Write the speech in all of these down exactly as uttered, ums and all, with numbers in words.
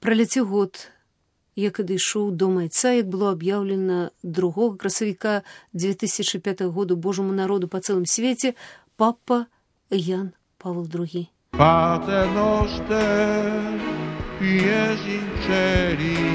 Праляцеў год, як адышоў до майца, як было аб'яўлена другога красавіка две тысячи пятого году Божому народу по цэлым свеце папа Ян Павел другі. Pater noster, qui es in celi,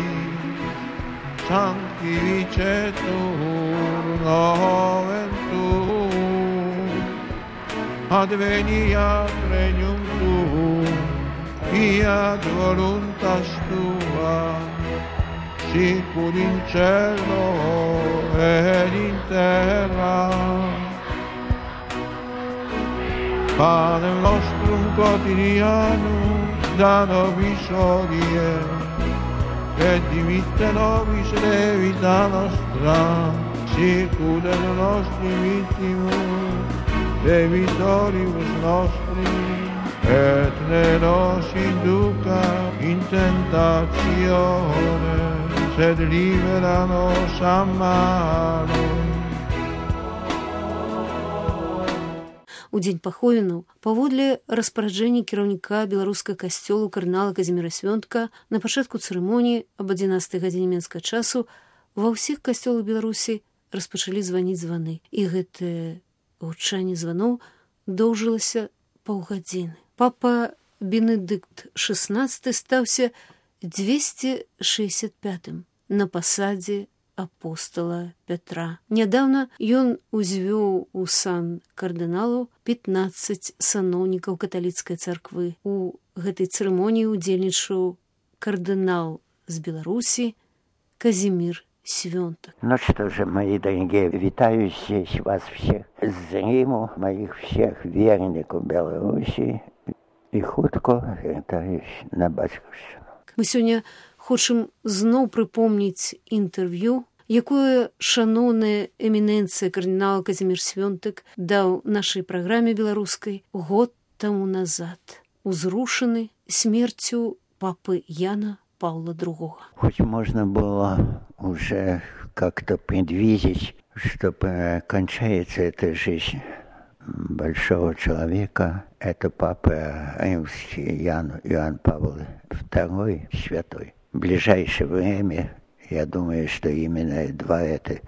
sanctificetur nomen tuum, adveniat regnum tuum, fiat voluntas tua, sicur in cielo et in terra. Pane nostrum quotidianum da nobis hodie, et dimitte nobis debita nostra, sicur et nostri vittimus, debitoribus nostri, et ne nos induca in tentatione, sed libera nos a malo. У дзень паховінаў, паводле распараджэння кіраўніка беларускага касцёлу кардынала Казіміра Свёнтка, на пачатку цырымоніі аб адзінаццатай гадзіне менскага часу ва ўсіх касцёлах Беларусі распачалі званіць званы. І гэтае гучанне званоў доўжылася паўгадзіны. Папа Бенедыкт шестнадцаты стаўся двести шестьдесят пятым на пасадзе апостола Петра. Нядаўна ён узвёў у сан кардыналу пятнаццаць саноўнікаў каталіцкай царквы. У гэтай цырымоніі удзельнічаў кардынал з Беларусі Казимир Свёнтак. Ну что же, мои дорогие, витаю здесь вас всех з Риму, моих всех верников Беларуси, і хутко вяртаюсь на бацькаўшчыну. Мы сёння хочам зноў прыпомніць інтэрв'ю, якое шаноўная эмінэнцыя кардынал Казімір Свёнтак даў нашай праграме беларускай год таму назад, узрушаны смерцю папы Яна Павла другого. Хоть можно было уже как-то предвидеть, что кончается эта жизнь большого человека, это папа римский Ян, Иоанн Павел второй святой. В ближайшее время, я думаю, что именно два эти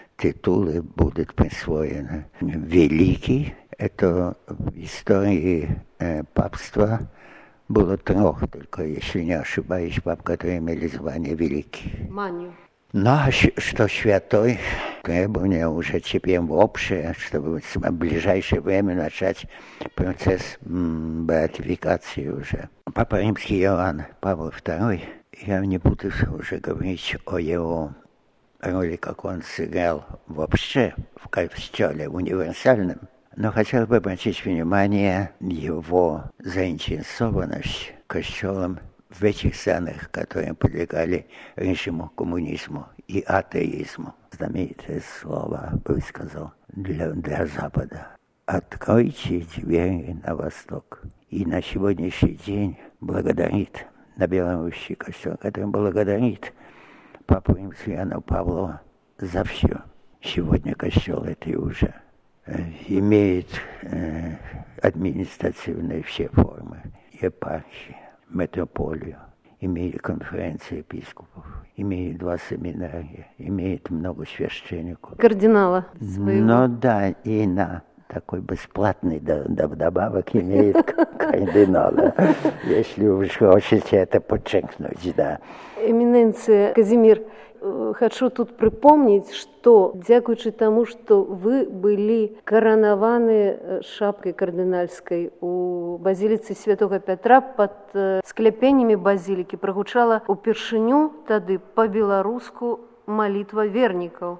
титулы будут присвоены. Великий, это в истории э, папства было трех, только, если не ошибаюсь, пап, которые имели звание великий. Манию. Ну, а что святой, требование уже теперь общее, чтобы в ближайшее время начать процесс м, беатификации уже. Папа римский Иоанн Павел второй, я не буду уже говорить о его роли, как он сыграл вообще в костеле универсальном, но хотел бы обратить внимание его заинтересованность костелом в этих странах, которые подлегали режиму коммунизму и атеизму. Знаменитое слово высказал для, для Запада. Откройте двери на восток. И на сегодняшний день благодарит на Беларуси костел, который благодарит папу римского Иоанна Павла за все. Сегодня костел это уже э, имеет э, административные все формы, епархии, метрополию, имеет конференции епископов, имеет два семинария, имеет много священников. Кардинала своего. Ну да, и на такой бесплатный, да, да вдобавок имеет кардинала, если вы хотите это подчеркнуть, да. Эминенция Казимир, хочу тут припомнить, что, дякуючи тому, что вы были коронованы шапкой кардинальской у базилицы Святого Петра под скляпениями базилики, прогучала упершыню тады по-беларуску молитва верников.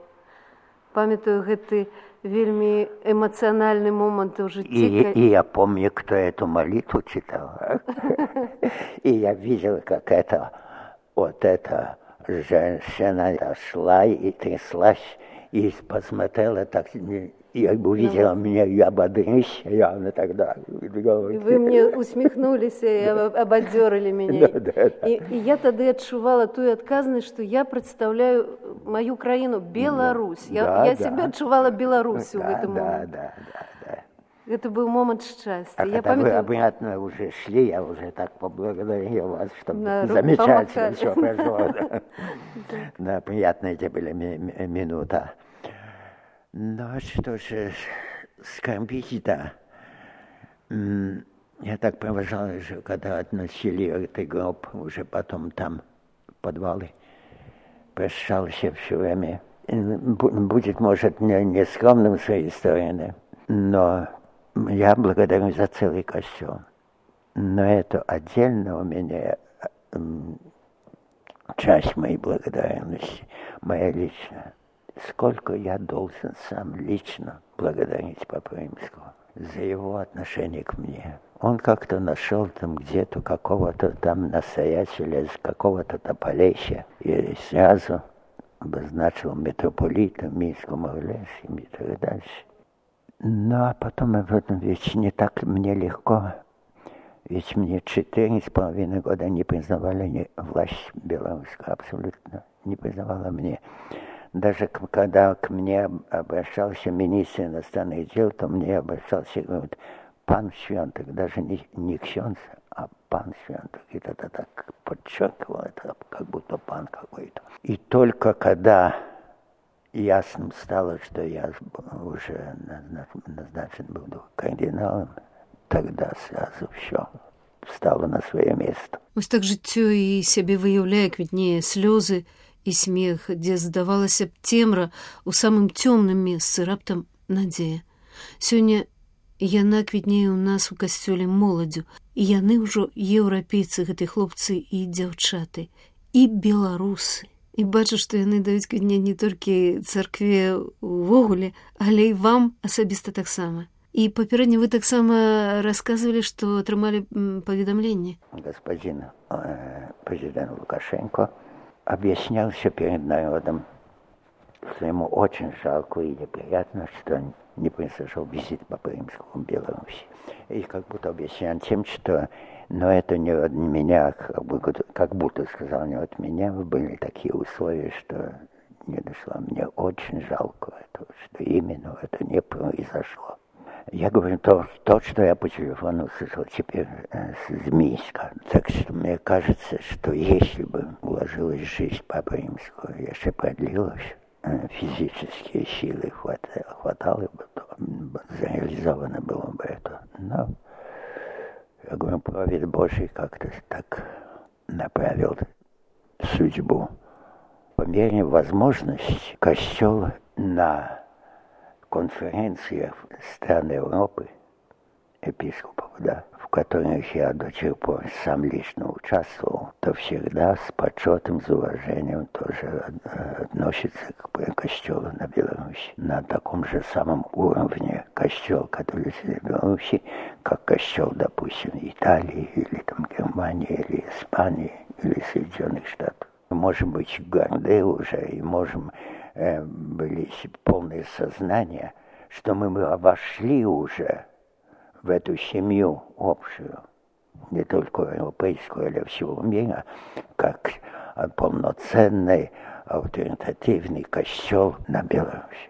Памятаю гэты вельми эмоциональный момент в житті. И, и я помню, кто эту молитву читал. И я видел, как это, вот эта женщина шла и тряслась, и посмотрела так, и увидела меня, я ободрюсь, явно тогда. Вы мне усмехнулись и ободерили меня. Да, да, да. И, и я тогда отчувала ту отказность, что я представляю мою краину Беларусь. Да, я да, я да. себя отчувала Беларусью да, в этом да, моменте. Да, да, да. Это был момент счастья. А я когда памятаю... вы обратно уже шли, я уже так поблагодарил вас, что Да, замечательно все прошло. Да, приятные это были минуты. Ну, что же, скорбить, да. Я так провожал, что когда относили этот гроб, уже потом там, в подвале, прощался все время. Будет, может, не, не скромным с своей стороны, но я благодарю за целый костел. Но это отдельно у меня часть моей благодарности, моя личная. Сколько я должен сам лично благодарить Папу Римского за его отношение к мне. Он как-то нашел там где-то какого-то там настоятеля, какого-то тополеща, и сразу обозначил митрополитом Минском, Орлесским и так дальше. Ну, а потом об этом ведь не так мне легко. Ведь мне четыре с половиной года не признавали ни власть белорусская, абсолютно не признавала мне. Даже когда к мне обращался министр иностранных дел, то мне обращался и говорит: пан Свенток, даже не, не ксенц, а пан Свенток. И это так подчеркивал, это как будто пан какой-то. И только когда ясным стало, что я уже назначен буду кардиналом, тогда сразу все стало на своє место. Ось так життя і себе виявляє, квітніє сльози і сміх, де, здавалося б, темра у самым цёмным месцы, раптам надзея. Сёння яна квітнее ў нас у касцёле моладзю, і яны ўжо еўрапейцы, гэтыя хлопцы і дзяўчаты, і беларусы. І бачу, што яны даюць квітнець не толькі царкве ўвогуле, але і вам асабіста таксама. И попередне вы так само рассказывали, что отрымали поведомление. Господин э, президент Лукашенко объяснялся перед народом, что ему очень жалко и неприятно, что не произошел визит Папы Римского в Беларуси. И как будто объяснял тем, что но это не от меня, как будто, как будто сказал, не от меня, были такие условия, что не дошло. Мне очень жалко этого, что именно это не произошло. Я говорю то, то, что я по телефону услышал теперь э, с Минска. Так что мне кажется, что если бы уложилась жизнь Папы Римского, если продлилась, э, физические силы хватало, хватало бы, то реализовано было бы это. Но, я говорю, правед Божий как-то так направил судьбу. По мере возможности костел на конференциях стран Европы, епископов, да, в которых я до сих пор сам лично участвовал, то всегда с почетом, с уважением тоже относится к костелу на Беларуси. На таком же самом уровне костел католический в Беларуси, как костел, допустим, Италии, или там Германии, или Испании, или Соединенных Штатов. Мы можем быть горды уже и можем э, были полное сознание, что мы вошли уже в эту семью общую, не только европейскую, але всего мира, как полноценный, авторитативный костел на Беларуси.